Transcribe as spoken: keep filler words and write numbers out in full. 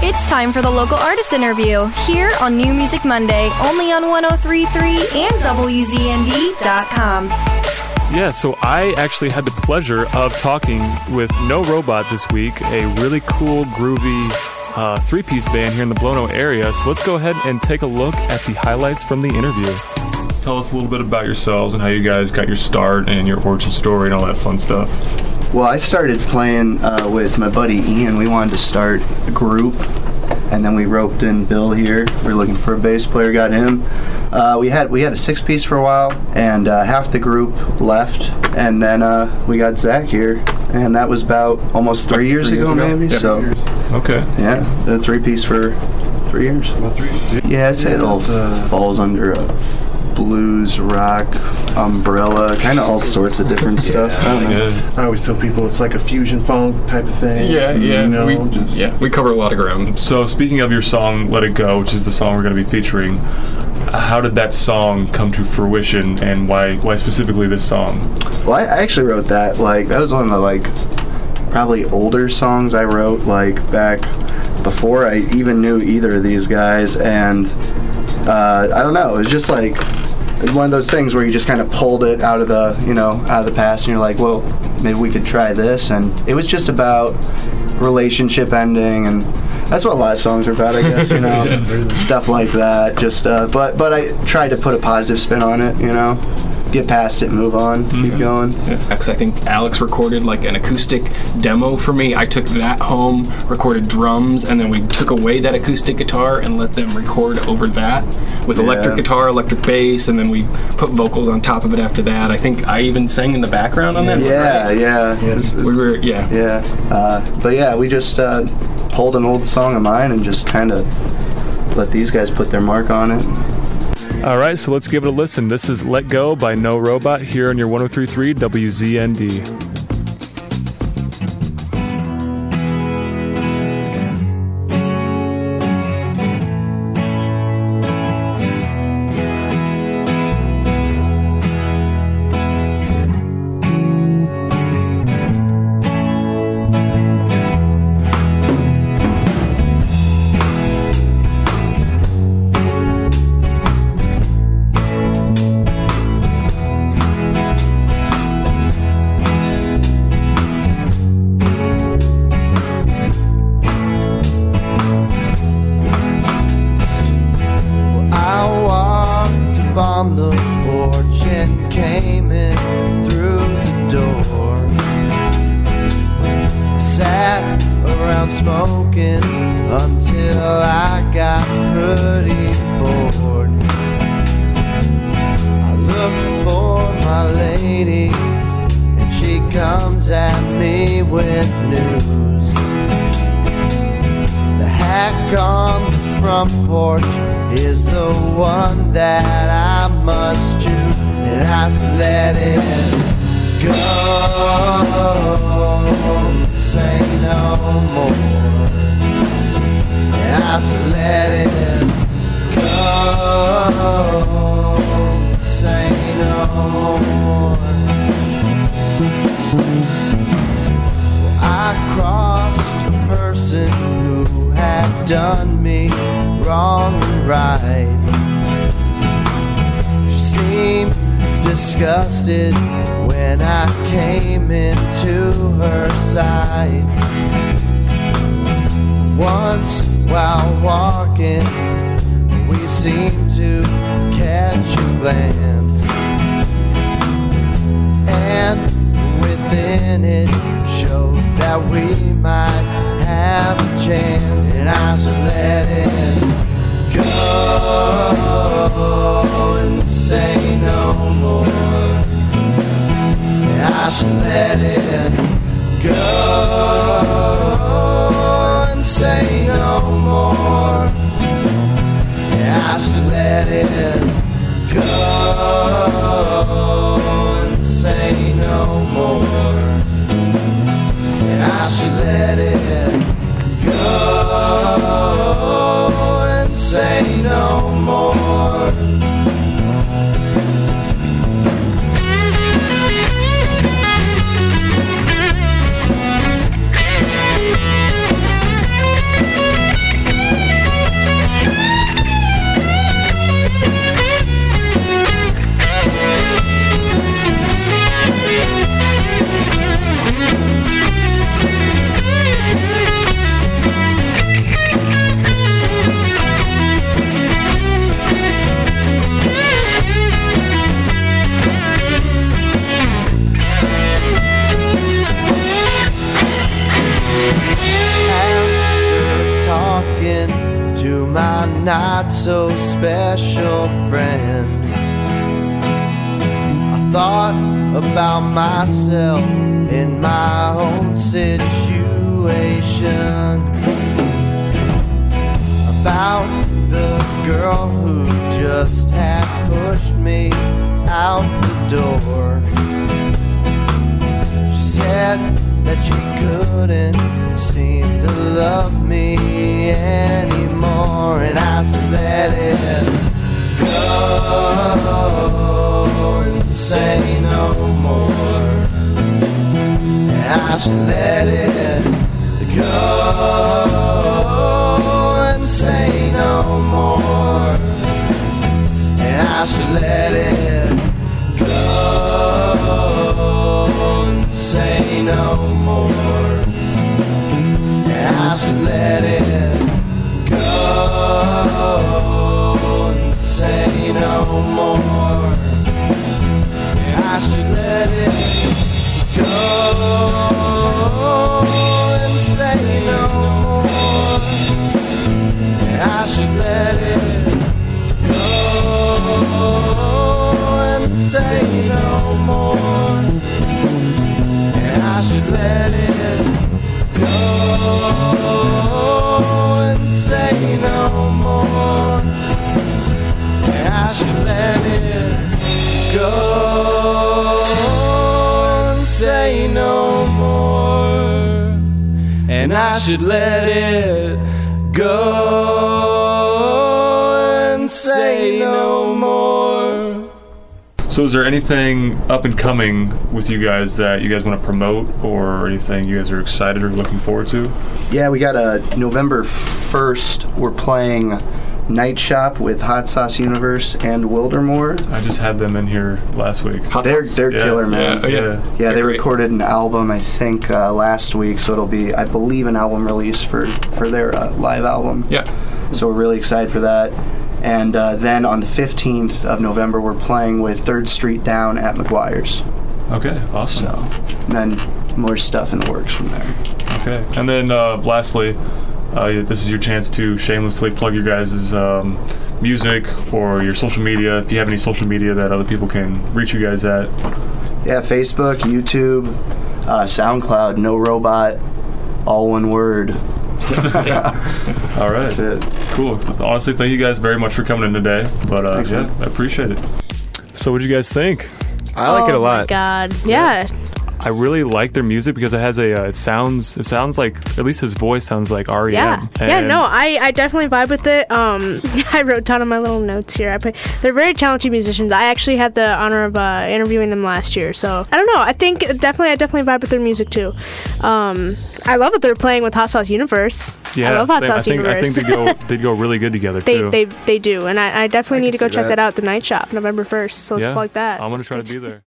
It's time for the local artist interview here on New Music Monday, only on one oh three point three and W Z N D dot com. Yeah, so I actually had the pleasure of talking with No Robot this week, a really cool, groovy uh, three-piece band here in the Blono area. So let's go ahead and take a look at the highlights from the interview. Tell us a little bit about yourselves and how you guys got your start and your origin story and all that fun stuff. Well, I started playing uh, with my buddy Ian. We wanted to start a group, and then we roped in Bill here. We were looking for a bass player, got him. Uh, we had we had a six-piece for a while, and uh, half the group left, and then uh, we got Zach here, and that was about almost three, years, three ago, years ago, maybe. Yeah, so, years. Okay. Yeah, the three-piece for three years. About three years. Yeah, I'd say yeah, it all uh, falls under a blues, rock, umbrella, kind of all sorts of different yeah, stuff. I don't know. I always tell people it's like a fusion funk type of thing. Yeah, yeah. You know, we, just yeah, we cover a lot of ground. So speaking of your song, Let It Go, which is the song we're going to be featuring, how did that song come to fruition, and why why specifically this song? Well, I, I actually wrote that, like, that was one of the, like, probably older songs I wrote, like, back before I even knew either of these guys, and uh, I don't know, it was just, like, one of those things where you just kind of pulled it out of the, you know, out of the past, and you're like, well, maybe we could try this, and it was just about relationship ending, and that's what a lot of songs are about, I guess, you know, yeah, stuff like that. Just, uh, but but I tried to put a positive spin on it, you know, get past it, move on, mm-hmm. keep going. Yeah. I think Alex recorded like an acoustic demo for me. I took that home, recorded drums, and then we took away that acoustic guitar and let them record over that with yeah. electric guitar, electric bass, and then we put vocals on top of it after that. I think I even sang in the background on that. Yeah, right? yeah, yeah. It's, it's, we were, yeah, yeah. Uh, but yeah, we just uh, pulled an old song of mine and just kind of let these guys put their mark on it. All right, so let's give it a listen. This is Let Go by No Robot here on your one oh three point three W Z N D. On the porch and came in through the door. I sat around smoking until I got pretty bored. I looked for my lady and she comes at me with news. The hack on the front porch is the one that I must choose, and I should let it go. Say no more, and I should let it go. Say no more. Well, I crossed a person who had done me wrong and right. She seemed disgusted when I came into her sight. Once while walking, we seemed to catch a glance, and within it showed that we might have a chance, and I should let it go and say no more. And I should let it go and say no more. And I should let it go and say no more. And I should let it go and say no more. not so special friend. I thought about myself in my own situation, about the girl who just had pushed me out the door. She said that she couldn't seem to love me anymore, and I said let it go and say no more. And I should let it go and say no more. And I should let it go and say no more. And I should let it go and say no more. And I should let it go and say no more. And I should let it go and say no more. And I should let it go and say no more. And I should let it go and say no more. And I should let it go and say no more. So is there anything up and coming with you guys that you guys want to promote, or anything you guys are excited or looking forward to? Yeah, we got a November first. We're playing Night Shop with Hot Sauce Universe and Wildermore. I just had them in here last week. Hot They're Sauce. they're Yeah. killer, man. Yeah, oh, yeah. Yeah. Yeah, They're they great. recorded an album, I think, uh, last week, so it'll be, I believe, an album release for, for their uh, live album. Yeah. So we're really excited for that. And uh, then on the fifteenth of November, we're playing with Third Street Down at McGuire's. Okay, awesome. So, and then more stuff in the works from there. Okay, and then uh, lastly, uh, this is your chance to shamelessly plug your guys' um, music or your social media, if you have any social media that other people can reach you guys at. Yeah, Facebook, YouTube, uh, SoundCloud, No Robot, all one word. All right. That's it. Cool. Honestly, thank you guys very much for coming in today. But uh, Thanks, yeah, man. I appreciate it. So what did you guys think? I like it a Oh my lot. God. Yeah. I really like their music because it has a. Uh, it sounds. It sounds like, at least his voice sounds like R E M. Yeah. Yeah, And no, I, I definitely vibe with it. Um, I wrote down on my little notes here. I put, they're very talented musicians. I actually had the honor of uh, interviewing them last year. So, I don't know. I think definitely, I definitely vibe with their music too. Um, I love that they're playing with Hot Sauce Universe. Yeah, I love Hot same. Sauce I think, Universe. I think they go. They'd go really good together they, too. they, they do. And I, I definitely I need to can go see check that. that out, the Night Shop, November first. So let's yeah, plug that. I'm gonna try to be there.